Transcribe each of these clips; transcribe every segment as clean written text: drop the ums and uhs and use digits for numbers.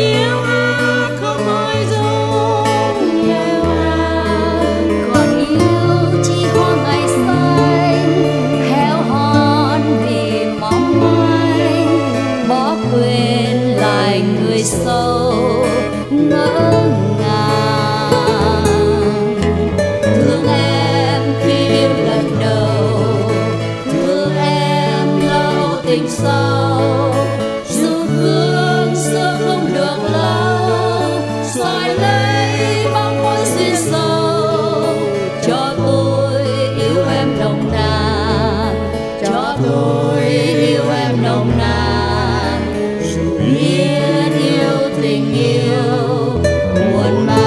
tiếng hát không ai giống nghèo nàn. Còn yêu chi hoa ngày xanh héo hon vì mong manh, bỏ quên lại người sâu ngỡ ngàng. Thương em khi yêu lần đầu, thương em lâu tình sau, dù gương xưa không được lâu, xoay lấy bóng mối duyên sâu. Cho tôi yêu em nồng nàn, cho tôi yêu em nồng nàn, biết yêu tình yêu muôn màng.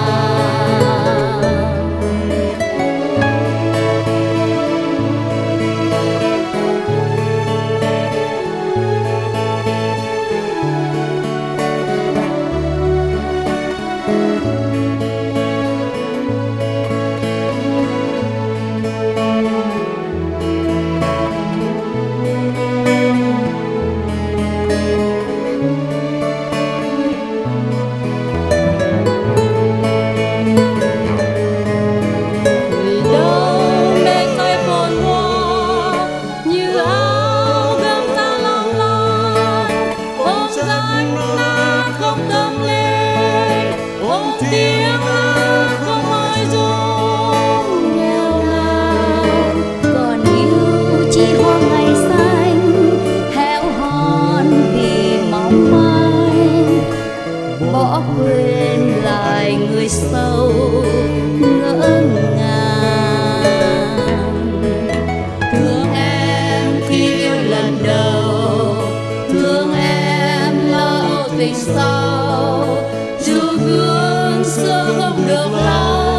Tiếng hát không ai giống nghèo nàn. Còn yêu chi hoa ngày xanh héo hon vì mong manh, bỏ quên lại người sâu ngỡ ngàng. Thương em khi yêu lần đầu, thương em lâu tình sau, dù gương xưa không được lâu,